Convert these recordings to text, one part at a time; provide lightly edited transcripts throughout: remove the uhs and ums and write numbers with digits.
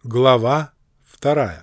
Глава 2.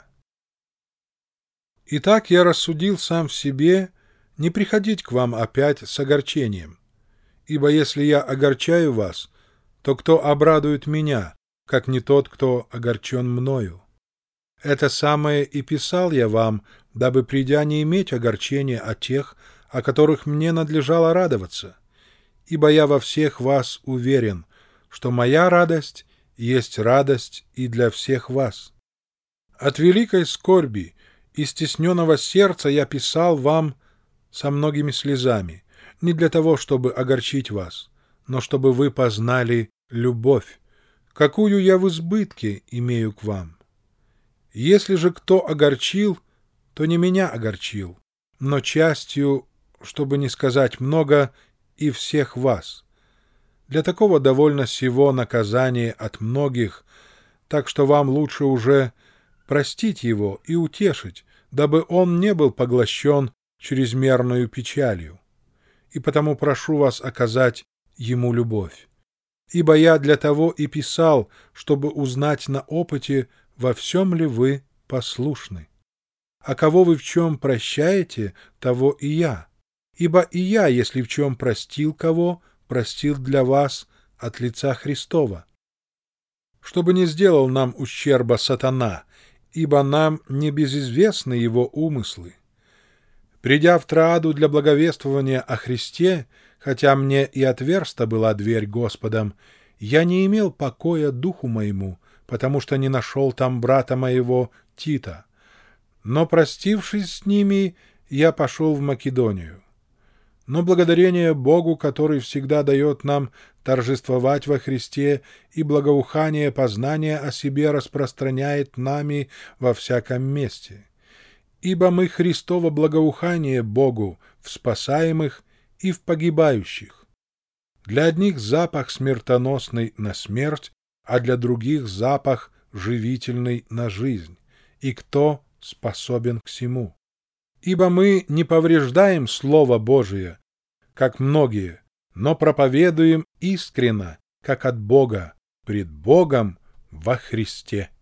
Итак, я рассудил сам в себе не приходить к вам опять с огорчением. Ибо если я огорчаю вас, то кто обрадует меня, как не тот, кто огорчен мною? Это самое и писал я вам, дабы, придя, не иметь огорчения от тех, о которых мне надлежало радоваться. Ибо я во всех вас уверен, что моя радость есть радость и для всех вас. От великой скорби и стесненного сердца я писал вам со многими слезами, не для того, чтобы огорчить вас, но чтобы вы познали любовь, какую я в избытке имею к вам. Если же кто огорчил, то не меня огорчил, но частью, чтобы не сказать много, и всех вас. Для такого довольно сего наказания от многих, так что вам лучше уже простить его и утешить, дабы он не был поглощен чрезмерною печалью. И потому прошу вас оказать ему любовь. Ибо я для того и писал, чтобы узнать на опыте, во всем ли вы послушны. А кого вы в чем прощаете, того и я. Ибо и я, если в чем простил кого, простил для вас от лица Христова. Чтобы не сделал нам ущерба сатана, ибо нам не безизвестны его умыслы. Придя в Троаду для благовествования о Христе, хотя мне и отверста была дверь Господом, я не имел покоя духу моему, потому что не нашел там брата моего Тита. Но, простившись с ними, я пошел в Македонию. Но благодарение Богу, который всегда дает нам торжествовать во Христе и благоухание познания о себе распространяет нами во всяком месте. Ибо мы Христово благоухание Богу в спасаемых и в погибающих. Для одних запах смертоносный на смерть, а для других запах живительный на жизнь. И кто способен к сему? Ибо мы не повреждаем Слово Божие, как многие, но проповедуем искренно, как от Бога, пред Богом во Христе.